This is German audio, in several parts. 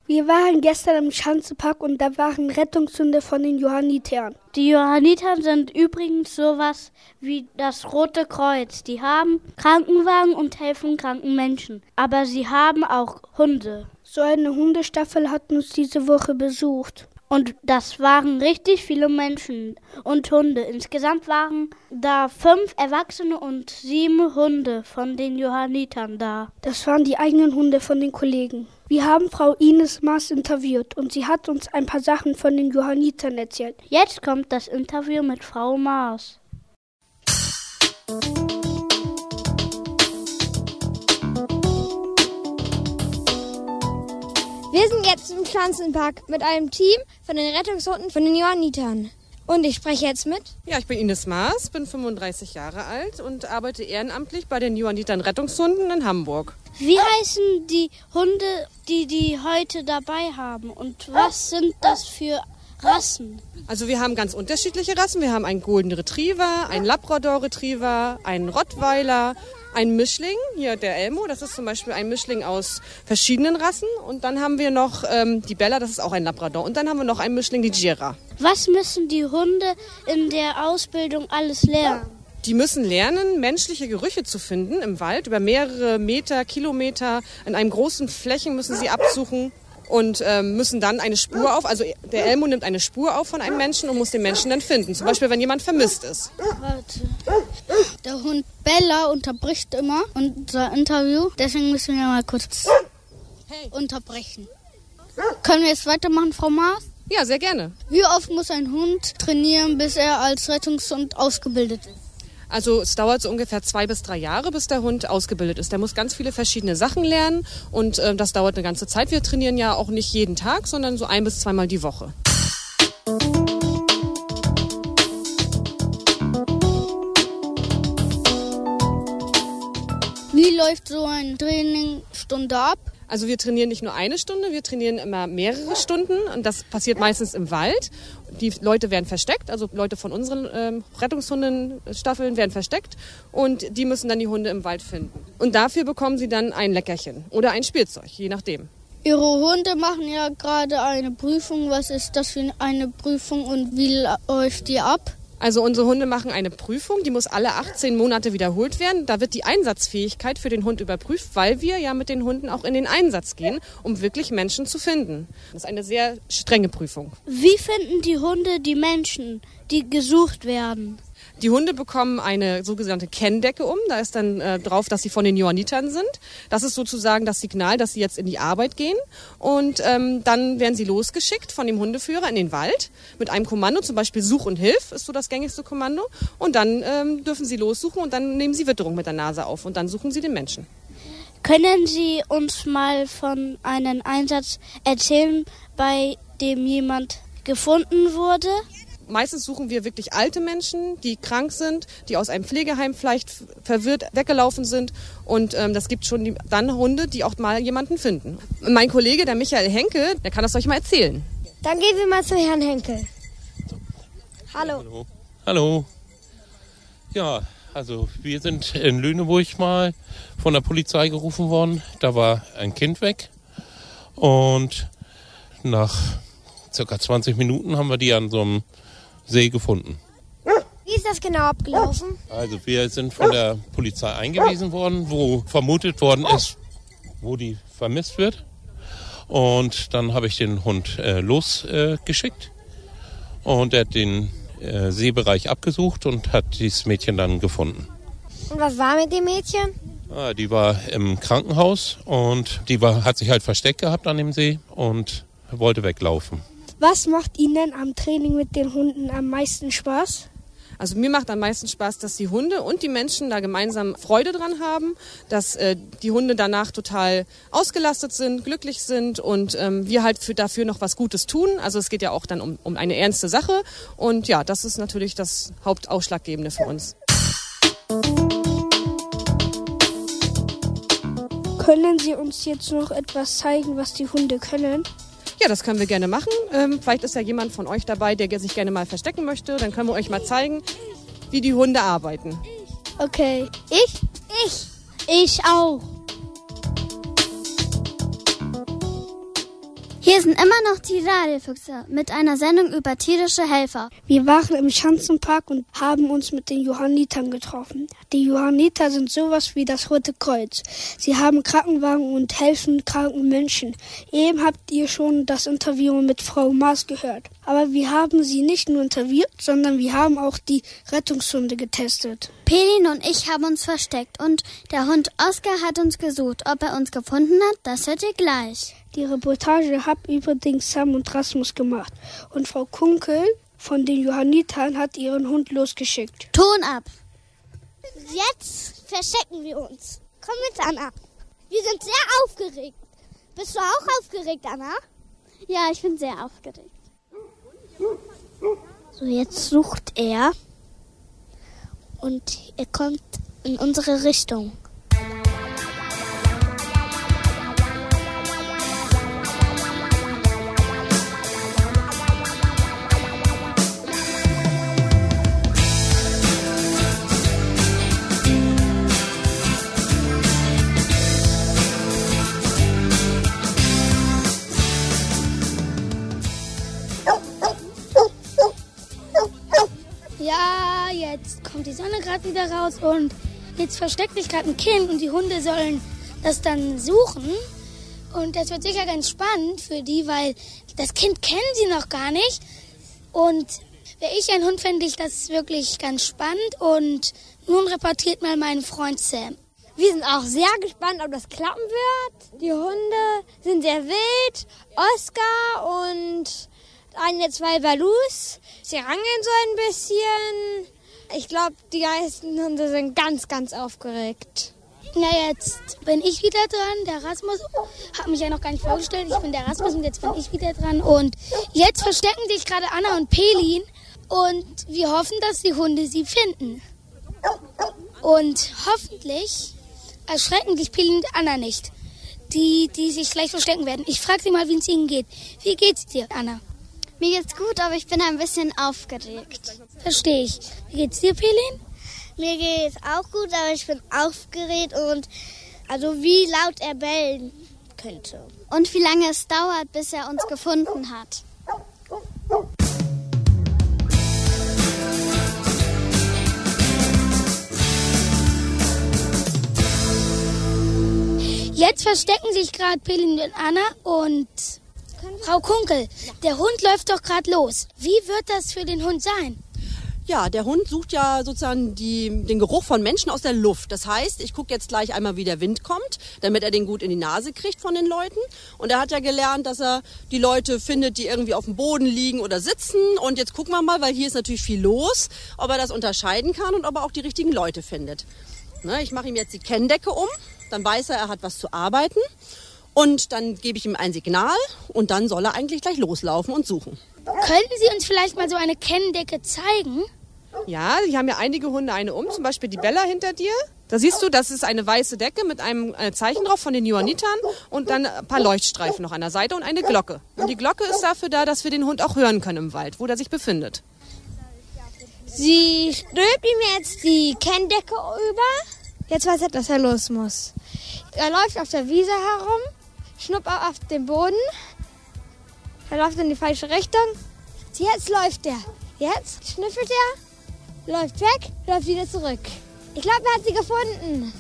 Wir waren gestern im Schanzenpark und da waren Rettungshunde von den Johannitern. Die Johanniter sind übrigens sowas wie das Rote Kreuz. Die haben Krankenwagen und helfen kranken Menschen. Aber sie haben auch Hunde. So eine Hundestaffel hat uns diese Woche besucht. Und das waren richtig viele Menschen und Hunde. Insgesamt waren da 5 Erwachsene und 7 Hunde von den Johannitern da. Das waren die eigenen Hunde von den Kollegen. Wir haben Frau Ines Maas interviewt und sie hat uns ein paar Sachen von den Johannitern erzählt. Jetzt kommt das Interview mit Frau Maas. Wir sind jetzt im Schanzenpark mit einem Team von den Rettungshunden von den Johannitern. Und ich spreche jetzt mit? Ja, ich bin Ines Maas, bin 35 Jahre alt und arbeite ehrenamtlich bei den Johannitern Rettungshunden in Hamburg. Wie heißen die Hunde, die heute dabei haben? Und was sind das für Rassen? Also wir haben ganz unterschiedliche Rassen. Wir haben einen Golden Retriever, einen Labrador Retriever, einen Rottweiler, einen Mischling, hier der Elmo, das ist zum Beispiel ein Mischling aus verschiedenen Rassen. Und dann haben wir noch die Bella, das ist auch ein Labrador. Und dann haben wir noch einen Mischling, die Gira. Was müssen die Hunde in der Ausbildung alles lernen? Die müssen lernen, menschliche Gerüche zu finden im Wald. Über mehrere Meter, Kilometer in einem großen Flächen müssen sie absuchen. Und müssen dann eine Spur auf, also der Elmo nimmt eine Spur auf von einem Menschen und muss den Menschen dann finden. Zum Beispiel, wenn jemand vermisst ist. Warte. Der Hund Bella unterbricht immer unser Interview. Deswegen müssen wir mal kurz unterbrechen. Können wir jetzt weitermachen, Frau Maas? Ja, sehr gerne. Wie oft muss ein Hund trainieren, bis er als Rettungshund ausgebildet ist? Also es dauert so ungefähr 2 bis 3 Jahre, bis der Hund ausgebildet ist. Der muss ganz viele verschiedene Sachen lernen und das dauert eine ganze Zeit. Wir trainieren ja auch nicht jeden Tag, sondern so 1- bis 2-mal die Woche. Wie läuft so eine Trainingsstunde ab? Also wir trainieren nicht nur eine Stunde, wir trainieren immer mehrere Stunden und das passiert meistens im Wald. Die Leute werden versteckt, also Leute von unseren Rettungshundenstaffeln werden versteckt und die müssen dann die Hunde im Wald finden. Und dafür bekommen sie dann ein Leckerchen oder ein Spielzeug, je nachdem. Ihre Hunde machen ja gerade eine Prüfung. Was ist das für eine Prüfung und wie läuft die ab? Also unsere Hunde machen eine Prüfung, die muss alle 18 Monate wiederholt werden. Da wird die Einsatzfähigkeit für den Hund überprüft, weil wir ja mit den Hunden auch in den Einsatz gehen, um wirklich Menschen zu finden. Das ist eine sehr strenge Prüfung. Wie finden die Hunde die Menschen, die gesucht werden? Die Hunde bekommen eine sogenannte Kenndecke um. Da ist dann drauf, dass sie von den Johannitern sind. Das ist sozusagen das Signal, dass sie jetzt in die Arbeit gehen. Und dann werden sie losgeschickt von dem Hundeführer in den Wald mit einem Kommando, zum Beispiel Such und Hilf ist so das gängigste Kommando. Und dann dürfen sie lossuchen und dann nehmen sie Witterung mit der Nase auf und dann suchen sie den Menschen. Können Sie uns mal von einem Einsatz erzählen, bei dem jemand gefunden wurde? Meistens suchen wir wirklich alte Menschen, die krank sind, die aus einem Pflegeheim vielleicht verwirrt weggelaufen sind. Und das gibt schon dann Hunde, die auch mal jemanden finden. Mein Kollege, der Michael Henke, der kann das euch mal erzählen. Dann gehen wir mal zu Herrn Henkel. Hallo. Hallo. Ja, also wir sind in Lüneburg mal von der Polizei gerufen worden. Da war ein Kind weg. Und nach circa 20 Minuten haben wir die an so einem See gefunden. Wie ist das genau abgelaufen? Also wir sind von der Polizei eingewiesen worden, wo vermutet worden ist, wo die vermisst wird. Und dann habe ich den Hund losgeschickt und er hat den Seebereich abgesucht und hat dieses Mädchen dann gefunden. Und was war mit dem Mädchen? Die war im Krankenhaus und die hat sich halt versteckt gehabt an dem See und wollte weglaufen. Was macht Ihnen am Training mit den Hunden am meisten Spaß? Also mir macht am meisten Spaß, dass die Hunde und die Menschen da gemeinsam Freude dran haben, dass die Hunde danach total ausgelastet sind, glücklich sind und wir halt dafür noch was Gutes tun. Also es geht ja auch dann um eine ernste Sache und ja, das ist natürlich das Hauptausschlaggebende für uns. Können Sie uns jetzt noch etwas zeigen, was die Hunde können? Ja, das können wir gerne machen. Vielleicht ist ja jemand von euch dabei, der sich gerne mal verstecken möchte. Dann können wir euch mal zeigen, wie die Hunde arbeiten. Okay. Ich auch. Hier sind immer noch die Radiofüchse mit einer Sendung über tierische Helfer. Wir waren im Schanzenpark und haben uns mit den Johannitern getroffen. Die Johanniter sind sowas wie das Rote Kreuz. Sie haben Krankenwagen und helfen kranken Menschen. Eben habt ihr schon das Interview mit Frau Maas gehört. Aber wir haben sie nicht nur interviewt, sondern wir haben auch die Rettungshunde getestet. Pelin und ich haben uns versteckt und der Hund Oskar hat uns gesucht. Ob er uns gefunden hat, das hört ihr gleich. Die Reportage hat übrigens Sam und Rasmus gemacht. Und Frau Kunkel von den Johannitern hat ihren Hund losgeschickt. Ton ab! Jetzt verstecken wir uns. Komm mit, Anna. Wir sind sehr aufgeregt. Bist du auch aufgeregt, Anna? Ja, ich bin sehr aufgeregt. So, jetzt sucht er. Und er kommt in unsere Richtung. Ja, jetzt kommt die Sonne gerade wieder raus und jetzt versteckt sich gerade ein Kind und die Hunde sollen das dann suchen. Und das wird sicher ganz spannend für die, weil das Kind kennen sie noch gar nicht. Und wäre ich ein Hund, fände ich das wirklich ganz spannend. Und nun reportiert mal mein Freund Sam. Wir sind auch sehr gespannt, ob das klappen wird. Die Hunde sind sehr wild. Oskar und eine, zwei Balus. Sie rangeln so ein bisschen. Ich glaube, die meisten Hunde sind ganz, ganz aufgeregt. Na, jetzt bin ich wieder dran. Der Rasmus hat mich ja noch gar nicht vorgestellt. Ich bin der Rasmus und jetzt bin ich wieder dran. Und jetzt verstecken sich gerade Anna und Pelin. Und wir hoffen, dass die Hunde sie finden. Und hoffentlich erschrecken dich Pelin und Anna nicht, die sich gleich verstecken werden. Ich frage sie mal, wie es ihnen geht. Wie geht's dir, Anna? Mir geht's gut, aber ich bin ein bisschen aufgeregt. Verstehe ich. Wie geht's dir, Pelin? Mir geht's auch gut, aber ich bin aufgeregt und also wie laut er bellen könnte. Und wie lange es dauert, bis er uns gefunden hat. Jetzt verstecken sich gerade Pelin und Anna und Frau Kunkel. Der Hund läuft doch gerade los. Wie wird das für den Hund sein? Ja, der Hund sucht ja sozusagen den Geruch von Menschen aus der Luft. Das heißt, ich gucke jetzt gleich einmal, wie der Wind kommt, damit er den gut in die Nase kriegt von den Leuten. Und er hat ja gelernt, dass er die Leute findet, die irgendwie auf dem Boden liegen oder sitzen. Und jetzt gucken wir mal, weil hier ist natürlich viel los, ob er das unterscheiden kann und ob er auch die richtigen Leute findet. Ne, ich mache ihm jetzt die Kenndecke um, dann weiß er hat was zu arbeiten. Und dann gebe ich ihm ein Signal und dann soll er eigentlich gleich loslaufen und suchen. Könnten Sie uns vielleicht mal so eine Kenndecke zeigen? Ja, hier haben ja einige Hunde eine um, zum Beispiel die Bella hinter dir. Da siehst du, das ist eine weiße Decke mit einem Zeichen drauf von den Johannitern und dann ein paar Leuchtstreifen noch an der Seite und eine Glocke. Und die Glocke ist dafür da, dass wir den Hund auch hören können im Wald, wo der sich befindet. Sie stülpt ihm jetzt die Kenndecke über. Jetzt weiß er, dass er los muss. Er läuft auf der Wiese herum, schnuppert auf den Boden. Er läuft in die falsche Richtung. Jetzt läuft er. Jetzt schnüffelt er, läuft weg, läuft wieder zurück. Ich glaube, er hat sie gefunden.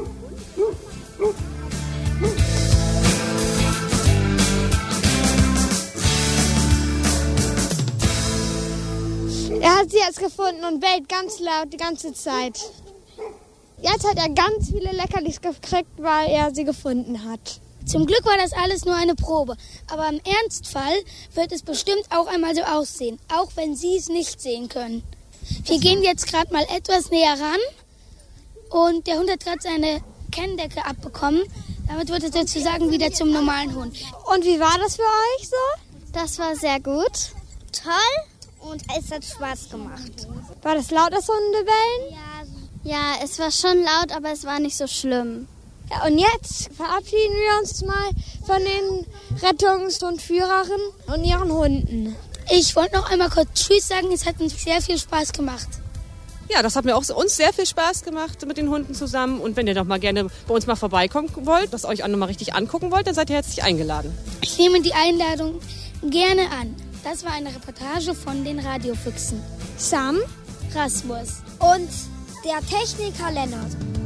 Er hat sie jetzt gefunden und bellt ganz laut die ganze Zeit. Jetzt hat er ganz viele Leckerlis gekriegt, weil er sie gefunden hat. Zum Glück war das alles nur eine Probe. Aber im Ernstfall wird es bestimmt auch einmal so aussehen, auch wenn Sie es nicht sehen können. Wir gehen jetzt gerade mal etwas näher ran und der Hund hat gerade seine Kenndecke abbekommen. Damit wird es sozusagen wieder zum normalen Hund. Und wie war das für euch so? Das war sehr gut. Toll und es hat Spaß gemacht. War das laut, das Hundebellen? Ja, es war schon laut, aber es war nicht so schlimm. Ja, und jetzt verabschieden wir uns mal von den Rettungshundführerinnen und ihren Hunden. Ich wollte noch einmal kurz Tschüss sagen, es hat uns sehr viel Spaß gemacht. Ja, das hat mir auch uns sehr viel Spaß gemacht mit den Hunden zusammen. Und wenn ihr doch mal gerne bei uns mal vorbeikommen wollt, das euch auch nochmal richtig angucken wollt, dann seid ihr herzlich eingeladen. Ich nehme die Einladung gerne an. Das war eine Reportage von den Radiofüchsen. Sam Rasmus und der Techniker Lennart.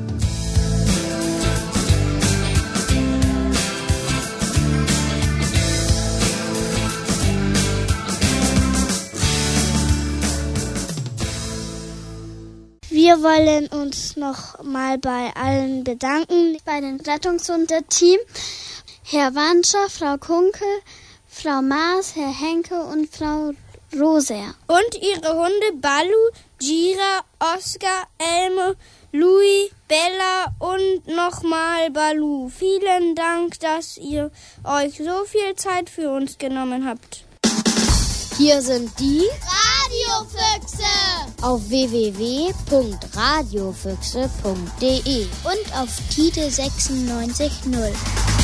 Wir wollen uns noch mal bei allen bedanken. Bei dem Rettungshundeteam, Herr Wanscher, Frau Kunkel, Frau Maas, Herr Henke und Frau Roser. Und ihre Hunde Balu, Gira, Oscar, Elmo, Louis, Bella und nochmal Balu. Vielen Dank, dass ihr euch so viel Zeit für uns genommen habt. Hier sind die Radiofüchse auf www.radiofüchse.de und auf Tide 96.0.